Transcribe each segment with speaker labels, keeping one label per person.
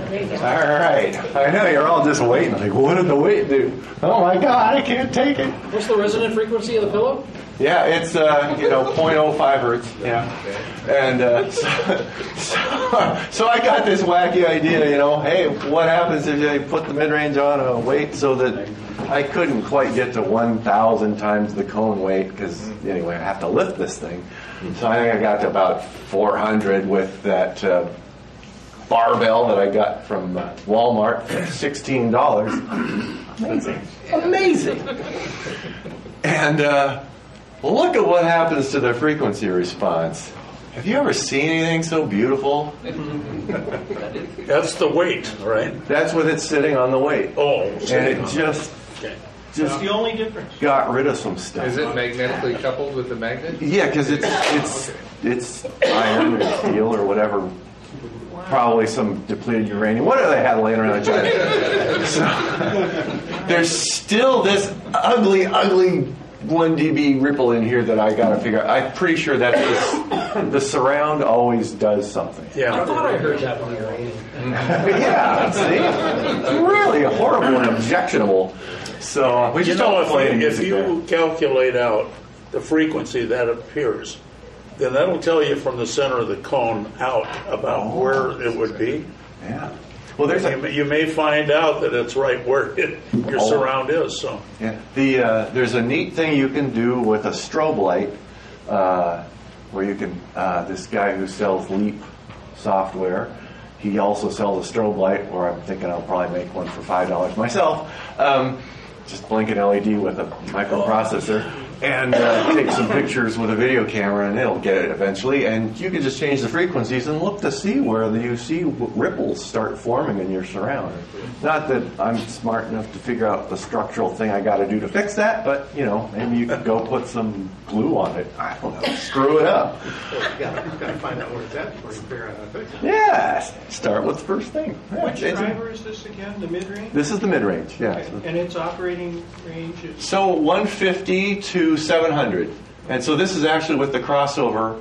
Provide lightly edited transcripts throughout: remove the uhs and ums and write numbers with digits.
Speaker 1: right. I know you're all just waiting. Like, what did the weight do? Oh my God, I can't take it.
Speaker 2: What's the resonant frequency of the pillow?
Speaker 1: Yeah, it's 0.05 hertz. Yeah, and so I got this wacky idea. Hey, what happens if I put the mid-range on a weight so that I couldn't quite get to 1,000 times the cone weight because anyway I have to lift this thing. So I think I got to about 400 with that barbell that I got from Walmart for $16. Amazing. And look at what happens to the frequency response. Have you ever seen anything so beautiful?
Speaker 3: That's the weight, right?
Speaker 1: That's what it's sitting on the weight.
Speaker 3: Oh,
Speaker 1: and it just
Speaker 4: That's the only difference.
Speaker 1: Got rid of some stuff.
Speaker 5: Is it magnetically coupled with the magnet?
Speaker 1: Yeah, because it's iron or steel or whatever. Probably some depleted uranium. What do they have laying around in China? So, there's still this ugly 1 dB ripple in here that I got to figure out. I'm pretty sure that the surround always does something.
Speaker 3: Yeah,
Speaker 2: I thought I heard that when you were eating.
Speaker 1: Yeah, see? It's really horrible and objectionable. So we just don't play
Speaker 3: if you calculate out the frequency that appears, then that'll tell you from the center of the cone out about where it would be.
Speaker 1: Yeah. Well,
Speaker 3: you may find out that it's right where your surround is. So
Speaker 1: yeah, there's a neat thing you can do with a strobe light, where you can. This guy who sells Leap software, he also sells a strobe light. Or I'm thinking I'll probably make one for $5 myself. Just blink an LED with a microprocessor. And take some pictures with a video camera, and it'll get it eventually. And you can just change the frequencies and look to see where you see ripples start forming in your surround. Not that I'm smart enough to figure out the structural thing I got to do to fix that, but maybe you could go put some glue on it. I don't know, screw it up.
Speaker 4: You've got to find out where it's at before you figure out how to fix it.
Speaker 1: Yeah, start with the first thing.
Speaker 4: Which driver is this again? The mid-range?
Speaker 1: This is the mid-range, yeah.
Speaker 4: Okay. And its operating range is?
Speaker 1: So 150 to 700. And so this is actually with the crossover.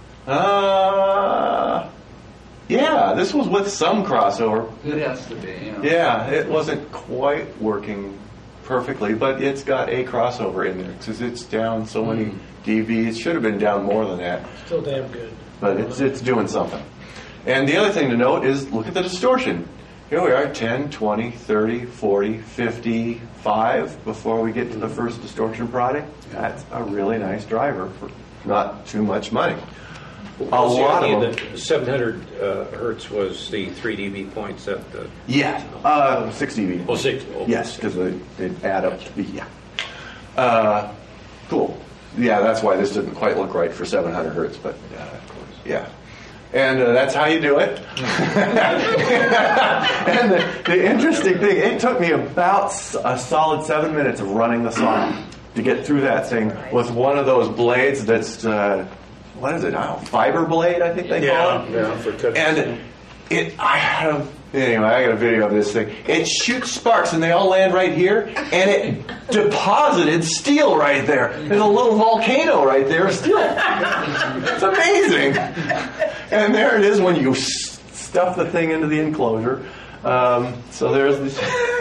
Speaker 1: Yeah, this was with some crossover.
Speaker 5: It has to be.
Speaker 1: Yeah, it wasn't quite working perfectly, but it's got a crossover in there because it's down so many dB. It should have been down more than that.
Speaker 2: Still damn good.
Speaker 1: But it's doing something. And the other thing to note is look at the distortion. Here we are, 10, 20, 30, 40, 55 before we get to the first distortion product. That's a really nice driver for not too much money.
Speaker 6: A lot of them. The 700 hertz was the 3 dB points at the...
Speaker 1: Yeah, 6 dB.
Speaker 6: Oh, 6. Oh,
Speaker 1: yes, because they add up to be, yeah. Cool. Yeah, that's why this didn't quite look right for 700 hertz, but yeah. And that's how you do it. And the interesting thing, it took me about a solid 7 minutes of running the saw to get through that thing with one of those blades that's, what is it? I don't know, fiber blade, I think they call it.
Speaker 3: Yeah, for cutting.
Speaker 1: And I got a video of this thing. It shoots sparks, and they all land right here, and it deposited steel right there. There's a little volcano right there of steel. It's amazing. And there it is when you stuff the thing into the enclosure. So there's this.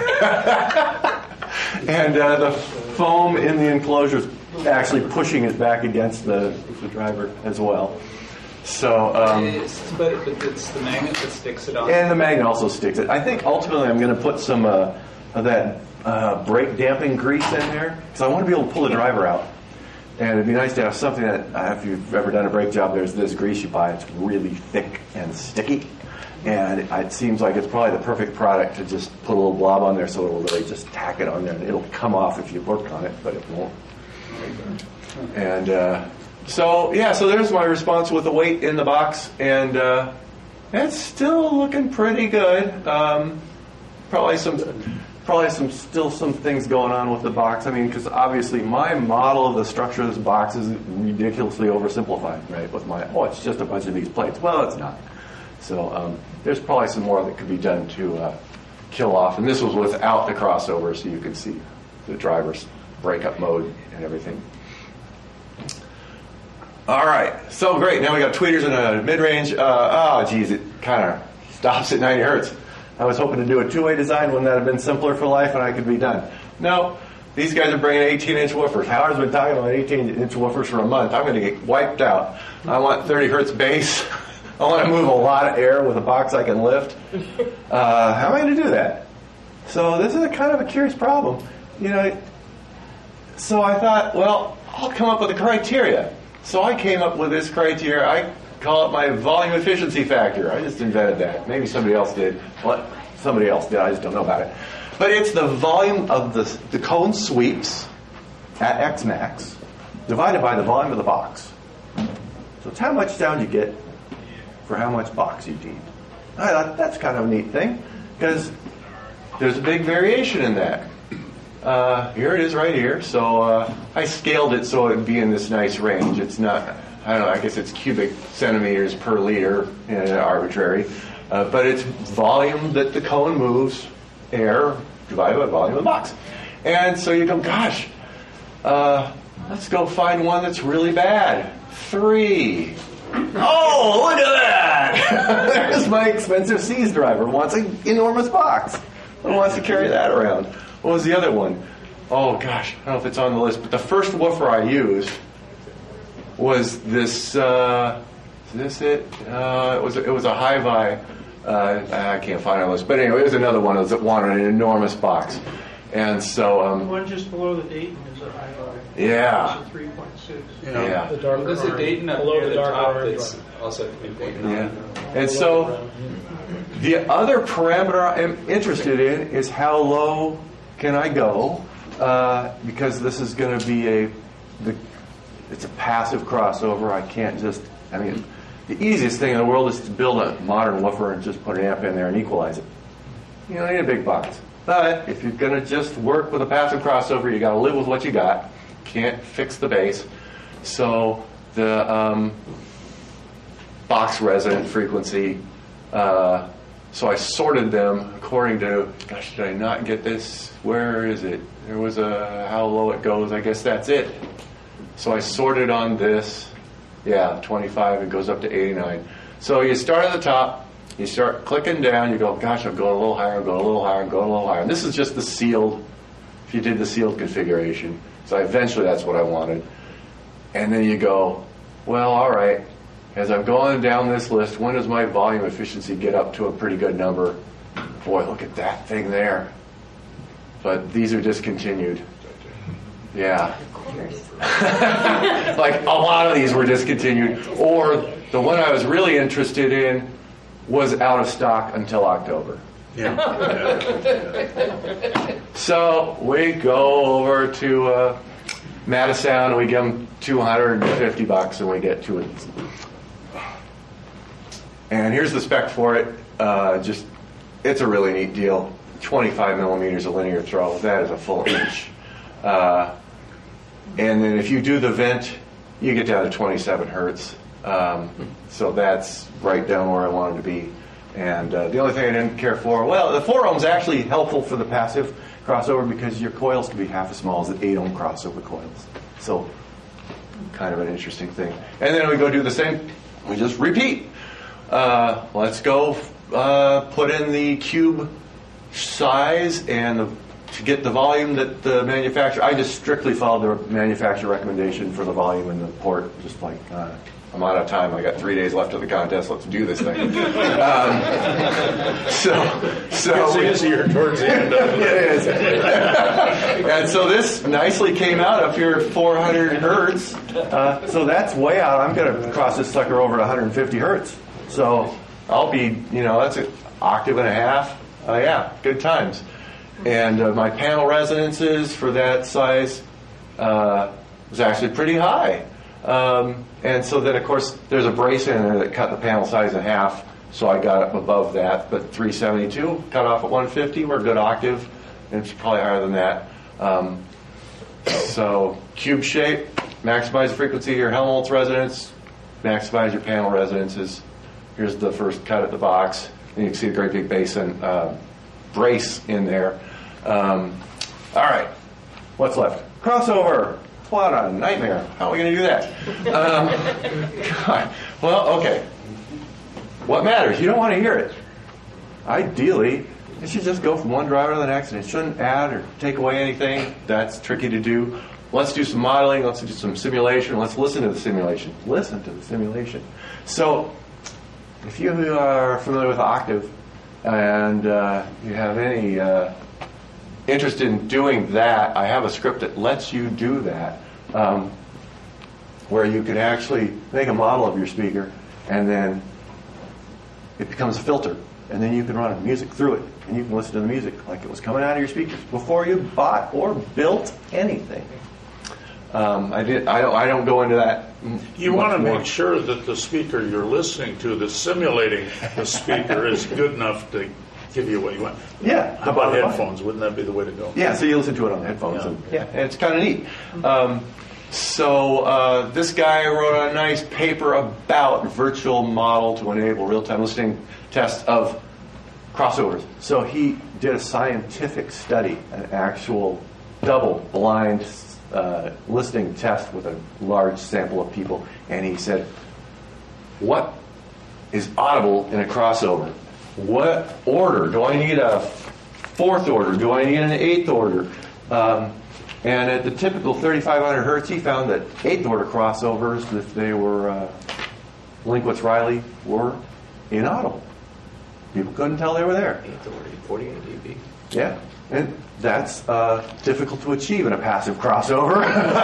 Speaker 1: And the foam in the enclosure is actually pushing it back against the driver as well. So,
Speaker 7: but it's the magnet that sticks it on.
Speaker 1: And the magnet also sticks it. I think ultimately I'm going to put some of that brake damping grease in there because I want to be able to pull the driver out. And it'd be nice to have something that, if you've ever done a brake job, there's this grease you buy. It's really thick and sticky. And it seems like it's probably the perfect product to just put a little blob on there so it'll really just tack it on there. And it'll come off if you work on it, but it won't. And so there's my response with the weight in the box. And it's still looking pretty good. Probably some things going on with the box. I mean, because obviously my model of the structure of this box is ridiculously oversimplified, right? With it's just a bunch of these plates. Well, it's not. So there's probably some more that could be done to kill off. And this was without the crossover, so you can see the driver's breakup mode and everything. All right, so great. Now we got tweeters and a mid-range. It kind of stops at 90 hertz. I was hoping to do a two-way design. Wouldn't that have been simpler for life and I could be done? No. These guys are bringing 18-inch woofers. Howard's been talking about 18-inch woofers for a month. I'm going to get wiped out. I want 30 hertz bass. I want to move a lot of air with a box I can lift. How am I going to do that? So this is a kind of a curious problem. So I thought, well, I'll come up with a criteria. So I came up with this criteria. I call it my volume efficiency factor. I just invented that. Maybe somebody else did. What? Somebody else did. I just don't know about it. But it's the volume of the cone sweeps at X max divided by the volume of the box. So it's how much sound you get for how much box you need. I thought that's kind of a neat thing because there's a big variation in that. Here it is right here. So I scaled it so it would be in this nice range. It's not, I don't know, I guess it's cubic centimeters per liter, arbitrary. But it's volume that the cone moves, air divided by volume of the box. And so you go, gosh, let's go find one that's really bad. 3. Oh, look at that! There's my expensive C's driver. Wants an enormous box. Who wants to carry that around? What was the other one? Oh gosh, I don't know if it's on the list, but the first woofer I used was this. Is this it? It was a Hi-Vi. I can't find it on the list, but anyway, it was another one that wanted an enormous box, and so.
Speaker 4: The one just below the Dayton is a Hi-Fi.
Speaker 1: Yeah.
Speaker 4: It's a 3.6.
Speaker 1: Yeah.
Speaker 2: The dark
Speaker 7: There's a
Speaker 2: orange.
Speaker 7: Dayton up
Speaker 2: Below
Speaker 7: near
Speaker 2: the
Speaker 7: the
Speaker 2: dark
Speaker 7: top
Speaker 2: orange
Speaker 7: that's
Speaker 2: one.
Speaker 7: also midpoint.
Speaker 1: Yeah. And so the other parameter I'm interested in is how low can I go, because this is going to be it's a passive crossover. I can't just, the easiest thing in the world is to build a modern woofer and just put an amp in there and equalize it. You don't need a big box. But if you're going to just work with a passive crossover, you got to live with what you got. Can't fix the bass. So the box resonant frequency, so I sorted them according to, gosh, did I not get this? Where is it? There was how low it goes. I guess that's it. So I sorted on this. Yeah, 25, it goes up to 89. So you start at the top, you start clicking down, you go, gosh, I'm going a little higher, go a little higher, go a little higher. And this is just the sealed, if you did the sealed configuration. So eventually that's what I wanted. And then you go, well, all right, as I'm going down this list, when does my volume efficiency get up to a pretty good number? Boy, look at that thing there. But these are discontinued. Yeah. Like a lot of these were discontinued. Or the one I was really interested in was out of stock until October.
Speaker 3: Yeah.
Speaker 1: So we go over to Madison and we give them $250 and we get 2 of these. And here's the spec for it. It's a really neat deal. 25 millimeters of linear throw. That is a full inch. And then if you do the vent, you get down to 27 hertz. So that's right down where I wanted to be. And the only thing I didn't care for, well, the 4 ohm's actually helpful for the passive crossover because your coils can be half as small as the 8 ohm crossover coils. So kind of an interesting thing. And then we go do the same. We just repeat. Let's go put in the cube size and to get the volume that the manufacturer. I just strictly followed the manufacturer recommendation for the volume in the port. Just like I'm out of time. I got 3 days left of the contest. Let's do this thing.
Speaker 3: It's easier towards the end of it.
Speaker 1: It is. And so this nicely came out up here at 400 hertz. So that's way out. I'm going to cross this sucker over at 150 hertz. So I'll be, that's an octave and a half. Yeah, good times. And my panel resonances for that size was actually pretty high. And so then, of course, there's a brace in there that cut the panel size in half, so I got up above that. But 372, cut off at 150, we're a good octave, and it's probably higher than that. So cube shape, maximize the frequency of your Helmholtz resonance, maximize your panel resonances. Here's the first cut at the box. And you can see the great big bass and brace in there. All right, what's left? Crossover. What a nightmare. How are we going to do that? God. Well, okay. What matters? You don't want to hear it. ideally, it should just go from one driver to the next, and it shouldn't add or take away anything. That's tricky to do. Let's do some modeling. Let's do some simulation. Let's listen to the simulation. Listen to the simulation. So, if you are familiar with Octave and you have any interest in doing that, I have a script that lets you do that, where you can actually make a model of your speaker, and then it becomes a filter, and then you can run music through it, and you can listen to the music like it was coming out of your speakers before you bought or built anything. I don't go into that.
Speaker 3: You want to make sure that the speaker you're listening to, that's simulating the speaker, is good enough to give you what you want.
Speaker 1: Yeah.
Speaker 3: How about headphones? Wouldn't that be the way to go?
Speaker 1: Yeah, so you listen to it on the headphones.
Speaker 3: Yeah.
Speaker 1: And it's kind of neat. So this guy wrote a nice paper about virtual model to enable real-time listening tests of crossovers. So he did a scientific study, an actual double-blind listening test with a large sample of people, and he said, what is audible in a crossover? What order? Do I need a fourth order? Do I need an eighth order? And at the typical 3,500 hertz, he found that eighth order crossovers, if they were Linkwitz-Riley, were inaudible. People couldn't tell they were there.
Speaker 6: 8th order, 48 dB.
Speaker 1: Yeah, and that's difficult to achieve in a passive crossover.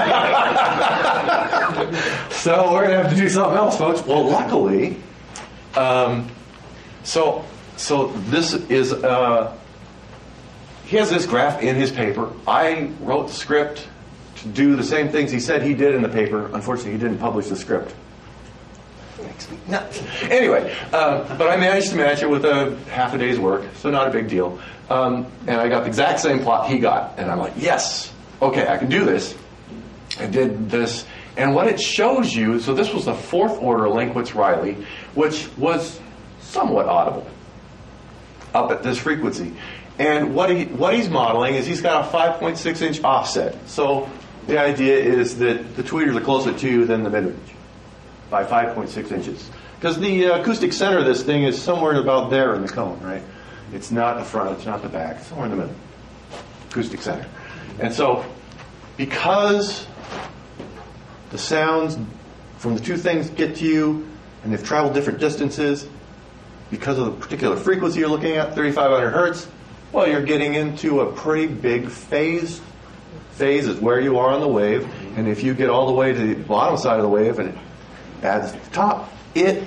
Speaker 1: So we're going to have to do something else, folks. Well, luckily, so this is, he has this graph in his paper. I wrote the script to do the same things he said he did in the paper. Unfortunately, he didn't publish the script. Makes me nuts. Anyway, but I managed to match it with a half a day's work, so not a big deal. And I got the exact same plot he got, and I'm like, yes, okay, I can do this. I did this, and what it shows you, so this was the fourth order Linkwitz-Riley, which was somewhat audible up at this frequency. And what he's modeling is he's got a 5.6 inch offset. So the idea is that the tweeters are closer to you than the mid-range by 5.6 inches. Because the acoustic center of this thing is somewhere about there in the cone, right? It's not the front, it's not the back, it's somewhere in the middle. Acoustic center. And so because the sounds from the two things get to you and they've traveled different distances, because of the particular frequency you're looking at, 3,500 hertz, well, you're getting into a pretty big phase. Phase is where you are on the wave, and if you get all the way to the bottom side of the wave and it adds to the top, it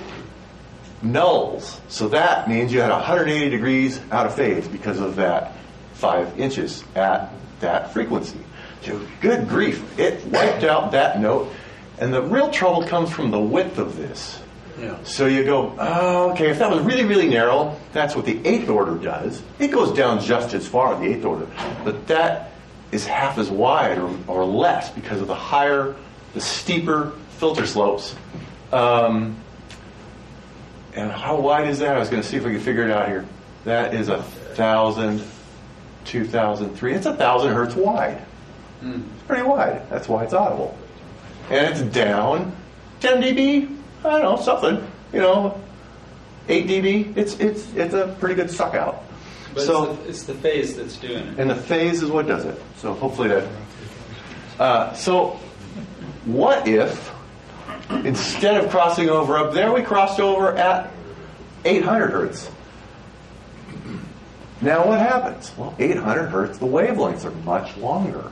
Speaker 1: nulls. So that means you had 180 degrees out of phase because of that 5 inches at that frequency. So good grief, it wiped out that note, and the real trouble comes from the width of this.
Speaker 3: Yeah.
Speaker 1: So you go, oh, okay, if that was really, really narrow, that's what the eighth order does. It goes down just as far, the eighth order. But that is half as wide or less because of the steeper filter slopes. And how wide is that? I was going to see if we could figure it out here. That is 1,000, 2,000, 3. It's 1,000 hertz wide. It's pretty wide. That's why it's audible. And it's down 10 dB. I don't know, something, 8 dB. It's a pretty good suck out.
Speaker 7: But
Speaker 1: so
Speaker 7: it's the phase that's doing it.
Speaker 1: And the phase is what does it. So hopefully that. So what if instead of crossing over up there, we crossed over at 800 hertz? Now what happens? Well, 800 hertz, the wavelengths are much longer.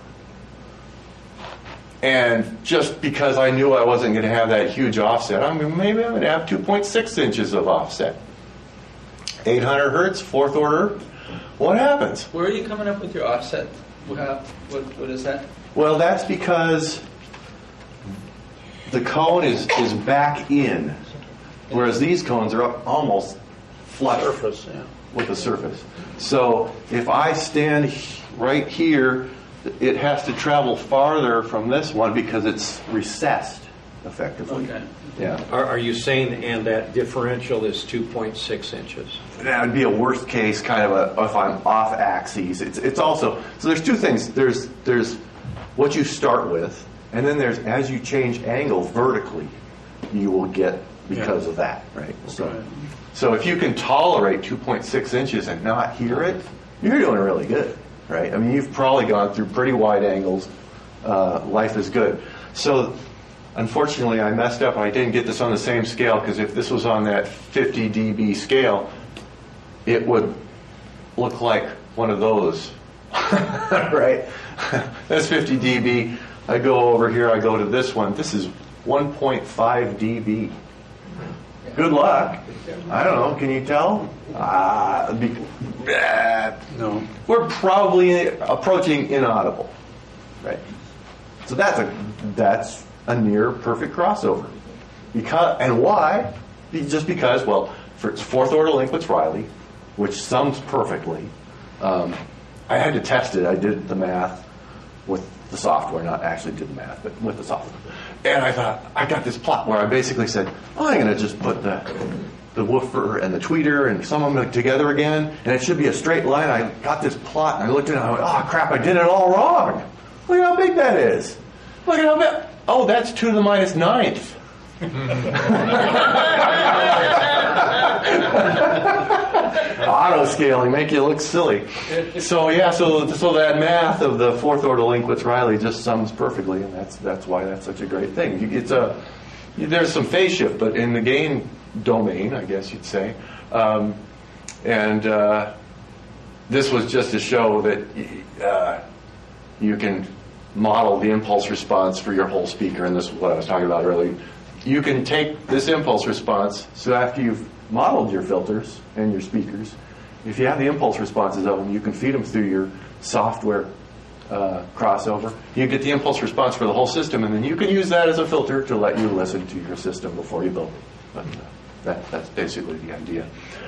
Speaker 1: And just because I knew I wasn't going to have that huge offset, maybe I'm going to have 2.6 inches of offset. 800 hertz, fourth order. What happens?
Speaker 7: Where are you coming up with your offset? What is that?
Speaker 1: Well, that's because the cone is back in, whereas these cones are up almost flush
Speaker 3: Surface, yeah.
Speaker 1: with the surface. So if I stand right here, it has to travel farther from this one because it's recessed, effectively.
Speaker 7: Okay.
Speaker 1: Yeah.
Speaker 6: Are you saying, and that differential is 2.6 inches?
Speaker 1: That would be a worst case kind of if I'm off axes. It's also, so there's two things. There's what you start with, and then there's as you change angle vertically, you will get because of that, right?
Speaker 3: Right.
Speaker 1: So if you can tolerate 2.6 inches and not hear it, you're doing really good, right? I mean, you've probably gone through pretty wide angles. Life is good. So unfortunately, I messed up. I didn't get this on the same scale, because if this was on that 50 dB scale, it would look like one of those, right? That's 50 dB. I go over here, I go to this one. This is 1.5 dB. Good luck. I don't know. Can you tell?
Speaker 3: No.
Speaker 1: We're probably approaching inaudible, right? So that's a near perfect crossover. And why? Just because, well, for it's fourth order Linkwitz-Riley, which sums perfectly. I had to test it. I did the math with the software, not actually did the math, but with the software. And I thought, I got this plot where I basically said, well, I'm going to just put the woofer and the tweeter and some of them together again, and it should be a straight line. I got this plot, and I looked at it, and I went, oh, crap, I did it all wrong. Look at how big that is. Look at how big. Oh, that's 2 to the minus 9th. Auto scaling make you look silly. So that math of the fourth order Linkwitz-Riley just sums perfectly, and that's why that's such a great thing. There's some phase shift, but in the gain domain, I guess you'd say, this was just to show that you can model the impulse response for your whole speaker, and this is what I was talking about earlier. You can take this impulse response, so after you've modeled your filters and your speakers, if you have the impulse responses of them, you can feed them through your software crossover. You get the impulse response for the whole system, and then you can use that as a filter to let you listen to your system before you build it. But that's basically the idea.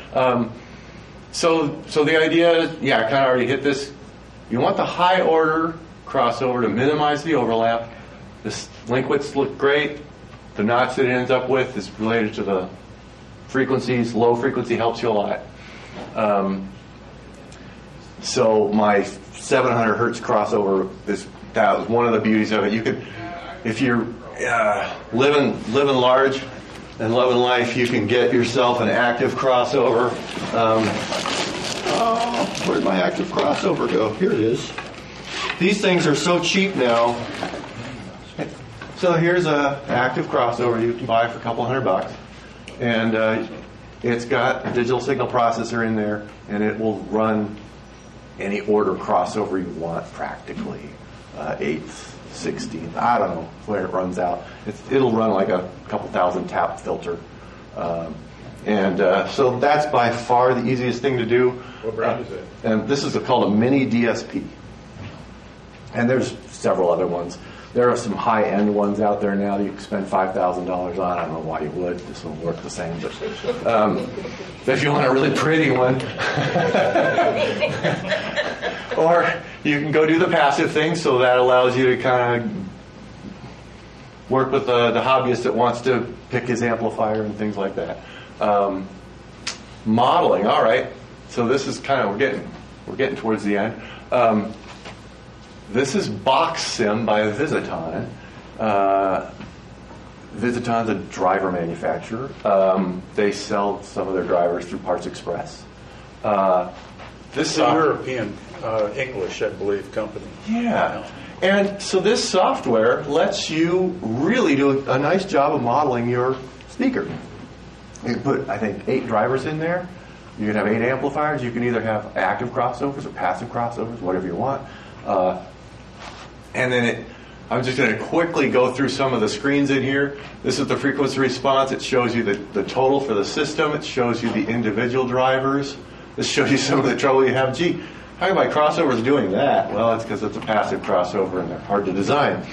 Speaker 1: So the idea is, I kind of already hit this. You want the high order crossover to minimize the overlap. This Linkwitz look great. The notch that it ends up with is related to the frequencies. Low frequency helps you a lot. So my 700 hertz crossover that was one of the beauties of it. You could, if you're living large and loving life, you can get yourself an active crossover. Where'd my active crossover go? Here it is. These things are so cheap now. So here's a active crossover you can buy for a couple $100, and it's got a digital signal processor in there, and it will run any order crossover you want practically, 8th, 16th, I don't know where it runs out. It'll run like a couple thousand tap filter, so that's by far the easiest thing to do.
Speaker 6: What brand is it?
Speaker 1: And this is called a mini DSP, and there's several other ones. There are some high-end ones out there now that you can spend $5,000 on. I don't know why you would. This will work the same. But if you want a really pretty one. Or you can go do the passive thing, so that allows you to kind of work with the hobbyist that wants to pick his amplifier and things like that. Modeling, all right. So this is kind of, we're getting towards the end. This is BoxSim by Visiton. Visiton's a driver manufacturer. They sell some of their drivers through Parts Express.
Speaker 3: This is a European, English, I believe, company.
Speaker 1: Yeah. And so this software lets you really do a nice job of modeling your speaker. You can put, I think, 8 drivers in there. You can have 8 amplifiers. You can either have active crossovers or passive crossovers, whatever you want. And then I'm just going to quickly go through some of the screens in here. This is the frequency response. It shows you the total for the system. It shows you the individual drivers. This shows you some of the trouble you have. Gee, how come my crossover is doing that? Well, it's because it's a passive crossover and they're hard to design.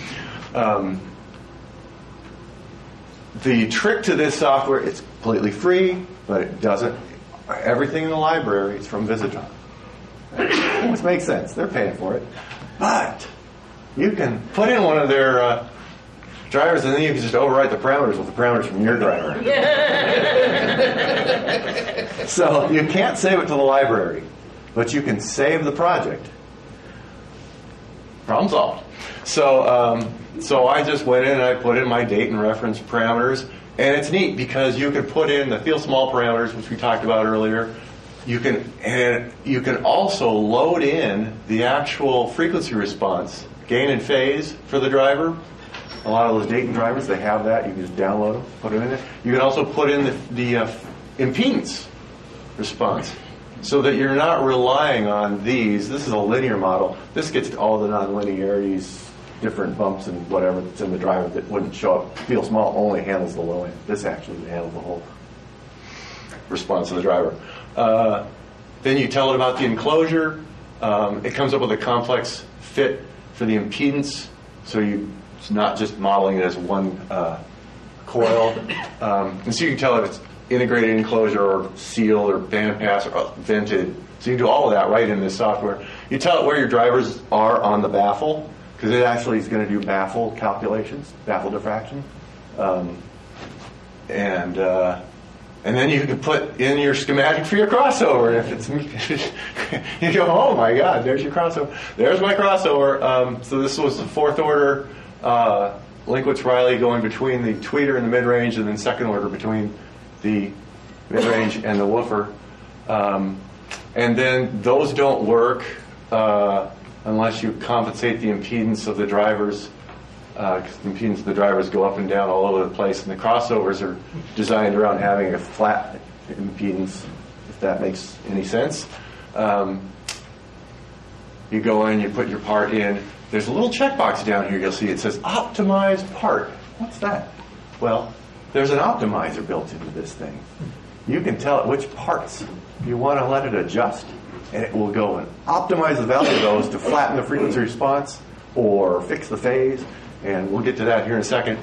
Speaker 1: The trick to this software, it's completely free, but it doesn't. Everything in the library is from Visiton. Which makes sense. They're paying for it. But you can put in one of their drivers, and then you can just overwrite the parameters with the parameters from your driver. So you can't save it to the library, but you can save the project. Problem solved. So I just went in and I put in my date and reference parameters, And it's neat because you can put in the field small parameters, which we talked about earlier. You can also load in the actual frequency response, gain and phase for the driver. A lot of those Dayton drivers, they have that. You can just download them, put them in there. You can also put in the impedance response so that you're not relying on these. This is a linear model. This gets to all the nonlinearities, different bumps and whatever that's in the driver that wouldn't show up. Feel small only handles the low end. This actually handles the whole response of the driver. Then you tell it about the enclosure. It comes up with a complex fit for the impedance, so it's not just modeling it as one coil. And so you can tell it it's integrated enclosure or sealed or bandpass or vented. So you can do all of that right in this software. You tell it where your drivers are on the baffle, because it actually is going to do baffle calculations, baffle diffraction. And then you can put in your schematic for your crossover. If it's you go, oh my God, there's your crossover. There's my crossover. So this was the fourth order Linkwitz-Riley going between the tweeter and the mid-range, and then second order between the mid-range and the woofer. And then those don't work unless you compensate the impedance of the drivers. Because the impedance of the drivers go up and down all over the place, and the crossovers are designed around having a flat impedance, if that makes any sense. You go in, you put your part in. There's a little checkbox down here you'll see. It says optimize part. What's that? Well, there's an optimizer built into this thing. You can tell it which parts you want to let it adjust, and it will go and optimize the value of those to flatten the frequency response or fix the phase. And we'll get to that here in a second.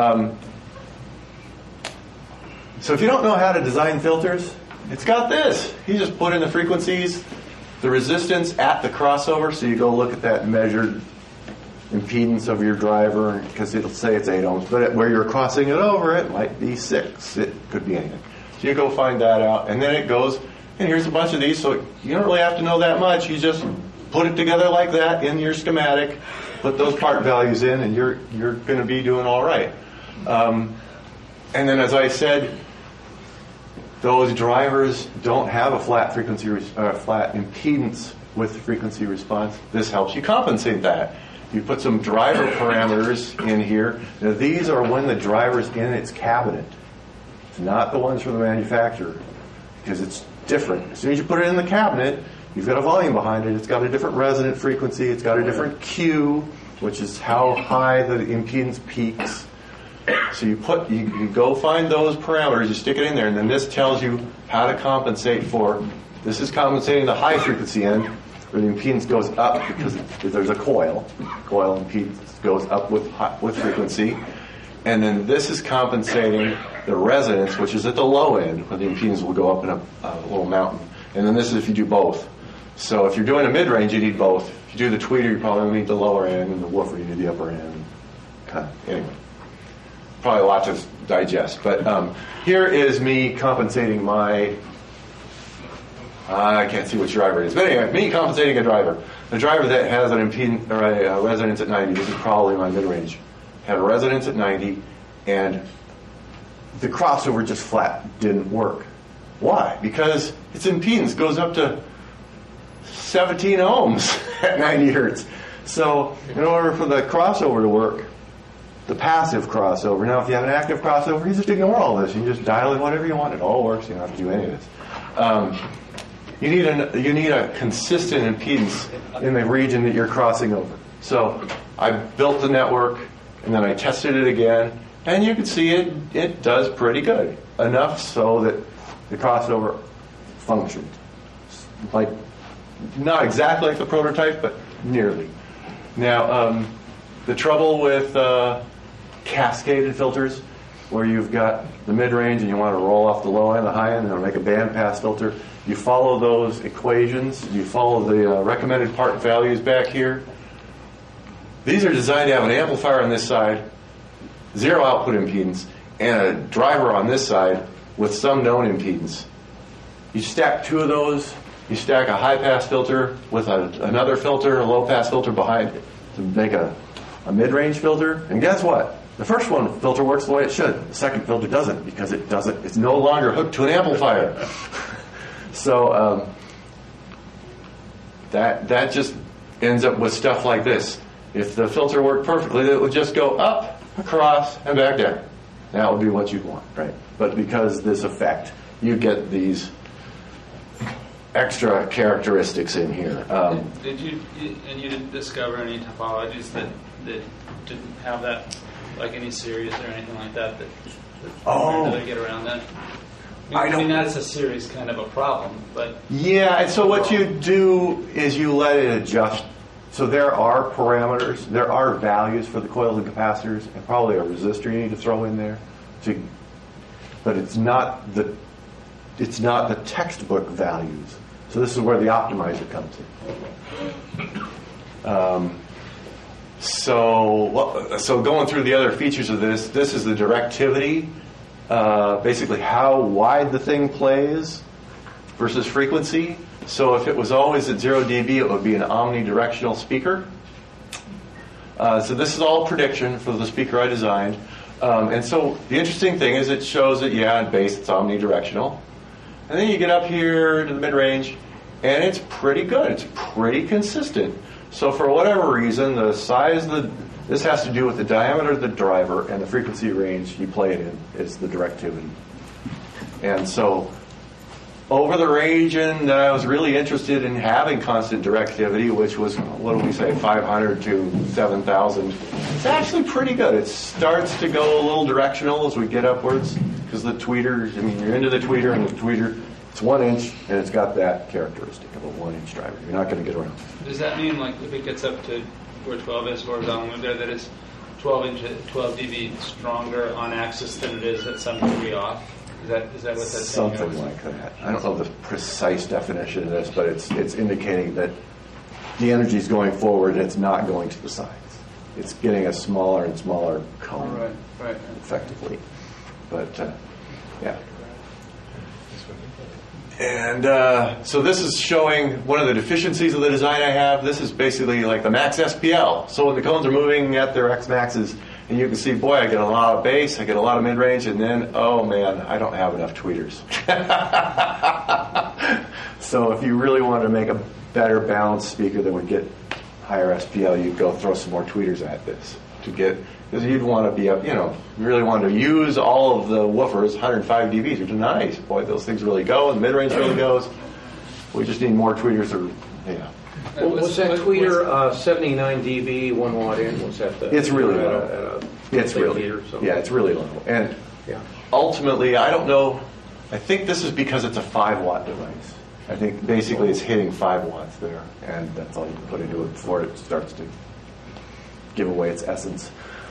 Speaker 1: So if you don't know how to design filters, it's got this. You just put in the frequencies, the resistance at the crossover, so you go look at that measured impedance of your driver, because it'll say it's 8 ohms, but where you're crossing it over, it might be 6. It could be anything. So you go find that out, and then it goes, and here's a bunch of these, so you don't really have to know that much. You just put it together like that in your schematic, put those part values in, and you're going to be doing all right. And then, as I said, those drivers don't have a flat frequency, flat impedance with frequency response. This helps you compensate that. You put some driver parameters in here. Now, these are when the driver's in its cabinet. It's not the ones from the manufacturer, because it's different. As soon as you put it in the cabinet, you've got a volume behind it. It's got a different resonant frequency. It's got a different Q, which is how high the impedance peaks. So you go find those parameters, you stick it in there, and then this tells you how to compensate for. This is compensating the high frequency end, where the impedance goes up because there's a coil. Coil impedance goes up with frequency. And then this is compensating the resonance, which is at the low end, where the impedance will go up in a little mountain. And then this is if you do both. So if you're doing a mid-range, you need both. If you do the tweeter, you probably need the lower end, and the woofer, you need the upper end. Anyway, probably a lot to digest. But here is me compensating my, I can't see which driver it is. But anyway, me compensating a driver. A driver that has an impedance or a resonance at 90, this is probably my mid-range, had a resonance at 90, and the crossover just flat didn't work. Why? Because its impedance goes up to 17 ohms at 90 hertz. So in order for the crossover to work, the passive crossover, now if you have an active crossover, you just ignore all this. You just dial in whatever you want. It all works. You don't have to do any of this. You need a consistent impedance in the region that you're crossing over. So I built the network, and then I tested it again, and you can see it does pretty good. Enough so that the crossover functioned. Like, not exactly like the prototype, but nearly. Now, the trouble with cascaded filters, where you've got the mid-range and you want to roll off the low end, the high end, and make a bandpass filter, you follow those equations, you follow the recommended part values back here. These are designed to have an amplifier on this side, zero output impedance, and a driver on this side with some known impedance. You stack two of those, you stack a high-pass filter with another filter, a low-pass filter behind it to make a mid-range filter, and guess what? The first one filter works the way it should. The second filter doesn't because it's no longer hooked to an amplifier. So that just ends up with stuff like this. If the filter worked perfectly, it would just go up, across, and back down. That would be what you'd want, right? But because this effect, you get these extra characteristics in here.
Speaker 8: Did you didn't discover any topologies that didn't have that, like any series or anything like that that get around that? I mean, that's a series kind of a problem, but
Speaker 1: yeah. And so what you do is you let it adjust. So there are parameters, there are values for the coils and capacitors, and probably a resistor you need to throw in there. But it's not the textbook values. So this is where the optimizer comes in. So going through the other features of this is the directivity, basically how wide the thing plays versus frequency. So if it was always at 0 dB, it would be an omnidirectional speaker. So this is all prediction for the speaker I designed. And so the interesting thing is it shows that, in bass it's omnidirectional. And then you get up here to the mid-range, and it's pretty good. It's pretty consistent. So for whatever reason, the size this has to do with the diameter of the driver and the frequency range you play it in is the directivity. And so over the region that I was really interested in having constant directivity, which was, 500 to 7,000, it's actually pretty good. It starts to go a little directional as we get upwards, because the tweeter, you're into the tweeter, and the tweeter, it's 1 inch, and it's got that characteristic of a 1 inch driver. You're not going to get around.
Speaker 8: does that mean, like, if it gets up to where 12 is horizontal there, that it's 12 dB stronger on axis than it is at some degree off? Is that what that's saying?
Speaker 1: Something like that. I don't know the precise definition of this, but it's indicating that the energy is going forward and it's not going to the sides. It's getting a smaller and smaller cone,
Speaker 8: Right.
Speaker 1: effectively. But yeah. And so this is showing one of the deficiencies of the design I have. This is basically like the max SPL. So when the cones are moving at their X maxes, and you can see, boy, I get a lot of bass, I get a lot of mid-range, and then, oh man, I don't have enough tweeters. So if you really wanted to make a better balanced speaker that would get higher SPL, you'd go throw some more tweeters at this to get, because you'd want to be up, you really want to use all of the woofers, 105 dBs, which are nice. Boy, those things really go, and the mid-range really goes. We just need more tweeters,
Speaker 6: Was that tweeter 79 dB, 1 watt in? Was that the?
Speaker 1: It's really low. It's really low. And ultimately, I don't know. I think this is because it's a 5 watt device. I think basically it's hitting 5 watts there, and that's all you can put into it before it starts to give away its essence.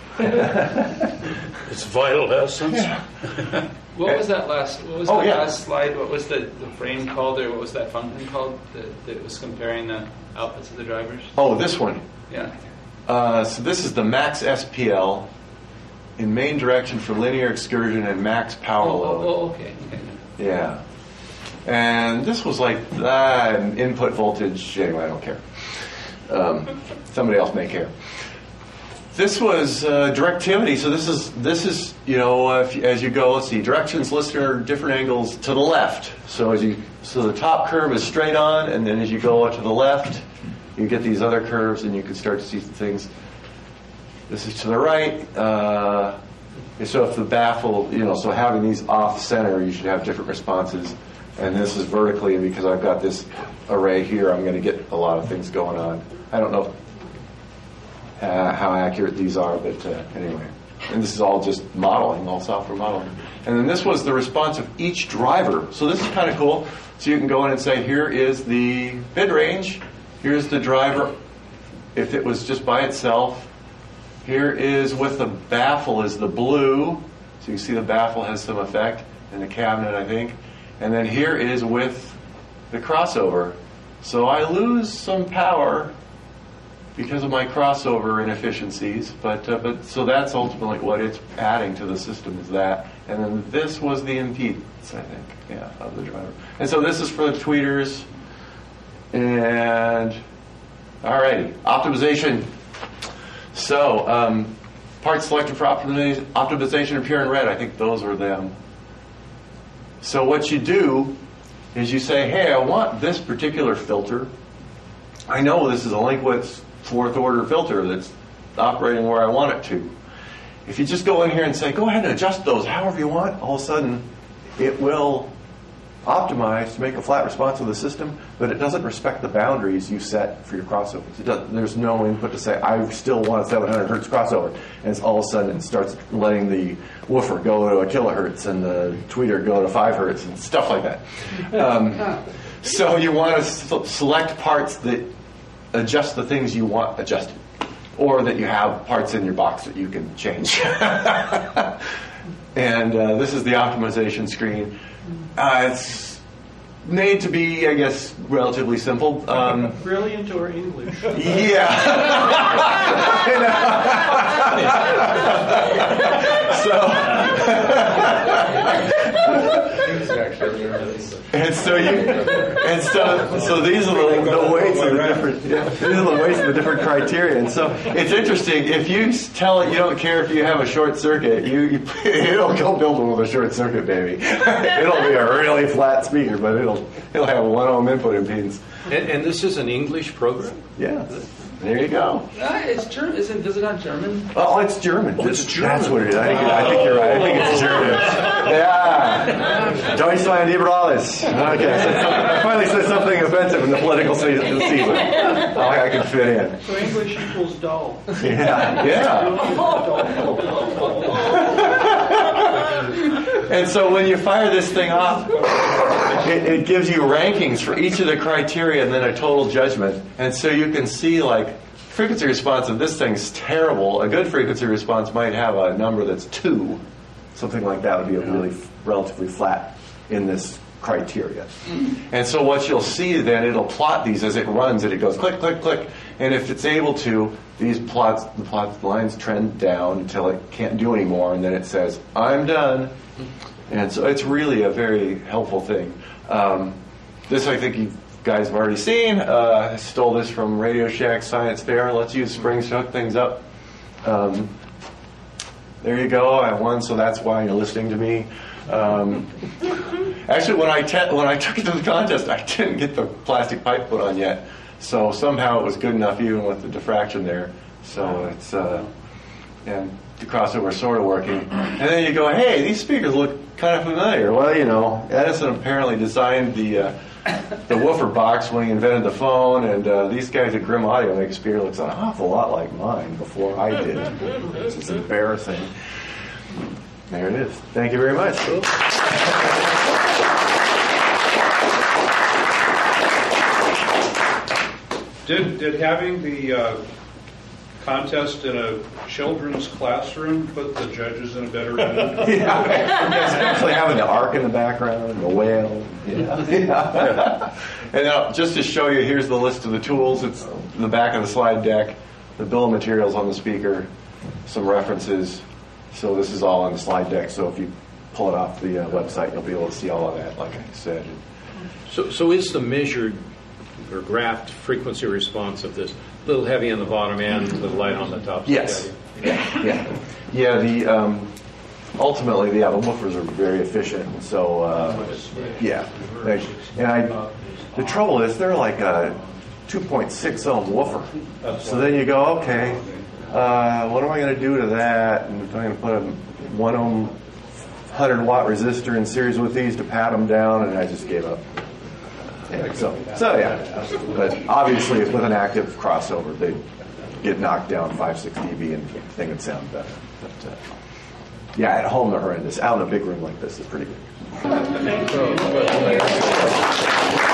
Speaker 3: It's vital essence.
Speaker 8: What was that last slide? What was the frame called, or what was that function called that was comparing the outputs of the drivers?
Speaker 1: Oh, this one.
Speaker 8: Yeah.
Speaker 1: So this is the max SPL in main direction for linear excursion and max power load.
Speaker 8: Okay.
Speaker 1: Yeah. And this was like input voltage. Anyway, I don't care. Somebody else may care. This was directivity. So this is as you go, let's see, directions listed are different angles to the left. So the top curve is straight on, and then as you go to the left, you get these other curves, and you can start to see things. This is to the right. So if the baffle, so having these off center, you should have different responses. And this is vertically, and because I've got this array here, I'm going to get a lot of things going on. I don't know how accurate these are, but anyway. And this is all just modeling, all software modeling. And then this was the response of each driver. So this is kind of cool. So you can go in and say, here is the mid-range. Here's the driver if it was just by itself. Here is with the baffle is the blue. So you see the baffle has some effect in the cabinet, I think. And then here is with the crossover. So I lose some power because of my crossover inefficiencies, but so that's ultimately what it's adding to the system is that. And then this was the impedance, I think, of the driver. And so this is for the tweeters. And alrighty, optimization. So parts selected for optimization appear in red. I think those are them. So what you do is you say, hey, I want this particular filter. I know this is a Linkwitz 4th order filter that's operating where I want it to. If you just go in here and say, go ahead and adjust those however you want, all of a sudden it will optimize to make a flat response of the system, but it doesn't respect the boundaries you set for your crossovers. There's no input to say, I still want a 700 hertz crossover. And it's all of a sudden it starts letting the woofer go to a kilohertz and the tweeter go to 5 hertz and stuff like that. So you want to select parts that adjust the things you want adjusted, or that you have parts in your box that you can change. And this is the optimization screen. It's made to be, I guess, relatively simple.
Speaker 4: Brilliant or English?
Speaker 1: Yeah. So these are the weights of the different. Yeah, these are the weights of the different criteria. And so it's interesting. If you tell it you don't care if you have a short circuit, it'll go build one with a short circuit, baby. It'll be a really flat speaker, but it'll have 1 ohm input impedance.
Speaker 6: And this is an English program?
Speaker 1: Yeah. There you go.
Speaker 7: It's German. Is it not German?
Speaker 1: Oh, it's German.
Speaker 6: Oh, it's German.
Speaker 1: That's what it is. I think you're right. I think it's German. Yeah. Deutschland über alles. Okay. So I finally said something offensive in the political season. I can fit in.
Speaker 4: So English equals dull.
Speaker 1: Yeah. And so when you fire this thing off, it gives you rankings for each of the criteria and then a total judgment. And so you can see, like, frequency response of this thing's terrible. A good frequency response might have a number that's 2. Something like that would be a really relatively flat in this criteria. And so what you'll see then, it'll plot these as it runs, and it goes click, click, click. And if it's able to, the lines trend down until it can't do anymore, and then it says, I'm done. And so it's really a very helpful thing. This I think you guys have already seen. I stole this from Radio Shack Science Fair. Let's use springs to hook things up. There you go. I won, so that's why you're listening to me. Actually, when I took it to the contest, I didn't get the plastic pipe put on yet. So somehow it was good enough, even with the diffraction there. So it's and the crossover is sort of working. And then you go, hey, these speakers look kind of familiar. Well, you know, Edison apparently designed the woofer box when he invented the phone, and these guys at Grim Audio make a speaker that looks an awful lot like mine before I did. Which is embarrassing. There it is. Thank you very much.
Speaker 9: Did having the contest in a children's classroom put the judges in a better mood?
Speaker 1: Yeah, especially having the arc in the background and the whale. Yeah. And now, just to show you, here's the list of the tools. It's the back of the slide deck, the bill of materials on the speaker, some references. So this is all on the slide deck. So if you pull it off the website, you'll be able to see all of that, like I said.
Speaker 6: So is the measured or graphed frequency response of this a little heavy on the bottom end, a little light on the top?
Speaker 1: Yes. Yeah. The ultimately, the woofers are very efficient. So yeah. And the trouble is they're like a 2.6 ohm woofer. So then you go, okay, what am I going to do to that? And I'm going to put a 1 ohm 100 watt resistor in series with these to pat them down, and I just gave up. Yeah, so yeah, but obviously with an active crossover, they get knocked down 5-6 dB and the thing would sound better. But yeah, at home they're horrendous. Out in a big room like this is pretty good.